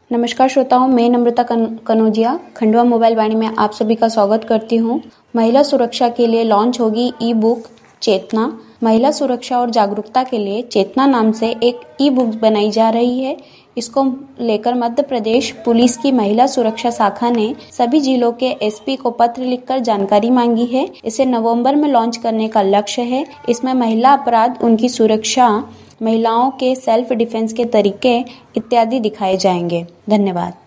नमस्कार श्रोताओं, मैं नम्रता कनौजिया खंडवा मोबाइल वाणी में आप सभी का स्वागत करती हूँ। महिला सुरक्षा के लिए लॉन्च होगी ई बुक चेतना। महिला सुरक्षा और जागरूकता के लिए चेतना नाम से एक ई बुक बनाई जा रही है। इसको लेकर मध्य प्रदेश पुलिस की महिला सुरक्षा शाखा ने सभी जिलों के एसपी को पत्र लिखकर जानकारी मांगी है। इसे नवंबर में लॉन्च करने का लक्ष्य है। इसमें महिला अपराध, उनकी सुरक्षा, महिलाओं के सेल्फ डिफेंस के तरीके इत्यादि दिखाए जाएंगे। धन्यवाद।